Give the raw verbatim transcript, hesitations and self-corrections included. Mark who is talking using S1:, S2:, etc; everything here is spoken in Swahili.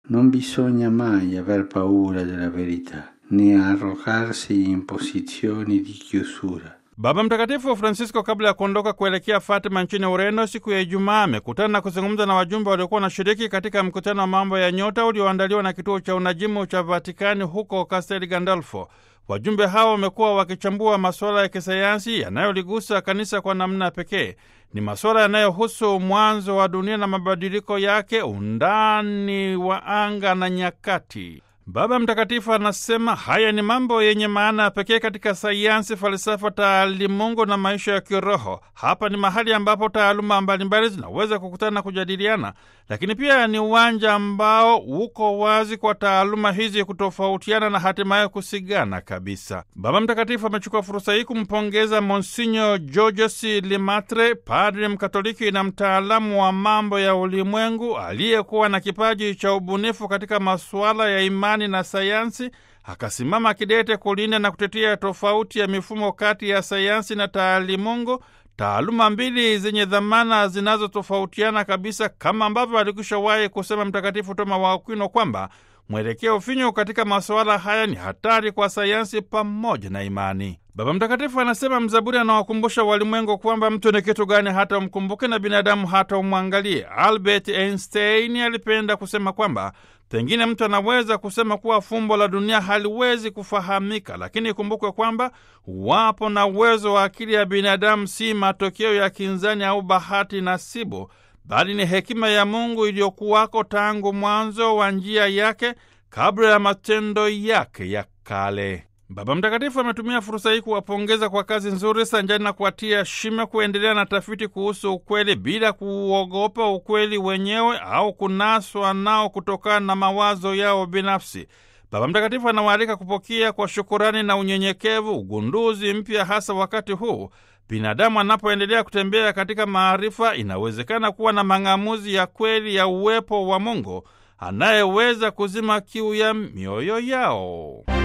S1: Non bisogna mai aver paura della verità, né arrogarsi in posizioni di chiusura.
S2: Baba Mtakatifu Francisco kabla ya kuondoka kuelekea Fatima nchini Ureno siku ya Ijumaa amekutana na kuzungumza na wajumbe waliokuwa wanashiriki katika mkutano wa mambo ya nyota ulioandaliwa na kituo cha unajimu cha Vatikani huko Castel Gandolfo. Wajumbe hao wamekuwa wakichambua masuala ya kisayansi yanayoligusa kanisa kwa namna pekee. Ni masuala yanayohusu mwanzo wa dunia na mabadiliko yake, undani wa anga na nyakati. Baba Mtakatifu anasema haya ni mambo yenye maana pekee katika sayansi, falsafa, taalimungu na maisha ya kiroho. Hapa ni mahali ambapo taaluma mbalimbali zinaweza kukutana na kujadiliana, lakini pia ni uwanja ambao uko wazi kwa taaluma hizi kutofautiana na hatimaye kusigana kabisa. Baba Mtakatifu amechukua fursa hii kumpongeza Monsinyo Georges Lemaitre, padri mkatoliki na mtaalamu wa mambo ya ulimwengu aliyekuwa na kipaji cha ubunifu katika masuala ya imani na sayansi, akasimama kidete kulinda na kutetea tofauti ya mifumo kati ya sayansi na taalimungu, taaluma mbili zenye dhamana zinazotofautiana kabisa, kama ambavyo alikwishawahi kusema Mtakatifu Toma wa Akwino kwamba mwelekeo finyu katika masuala haya ni hatari kwa sayansi pamoja na imani. Baba Mtakatifu anasema mzaburi anawakumbusha walimwengu kwamba mtu ni kitu gani hata umkumbuke na binadamu hata umwangalie. Albert Einstein alipenda kusema kwamba pengine mtu anaweza kusema kuwa fumbo la dunia haliwezi kufahamika, lakini ikumbukwe kwamba wapo na uwezo wa akili ya binadamu si matokeo ya kinzani au bahati nasibu, bali ni hekima ya Mungu iliyokuwako tangu mwanzo wa njia yake kabla ya matendo yake ya kale. Baba Mtakatifu ametumia fursa hii kuwapongeza kwa kazi nzuri sanjani na kuwatia shime kuendelea na tafiti kuhusu ukweli bila kuogopa ukweli wenyewe au kunaswa nao kutokana na mawazo yao binafsi. Baba Mtakatifu anawaalika kupokea kwa shukurani na unyenyekevu ugunduzi mpya, hasa wakati huu binadamu anapoendelea kutembea katika maarifa. Inawezekana kuwa na mang'amuzi ya kweli ya uwepo wa Mungu anayeweza kuzima kiu ya mioyo yao.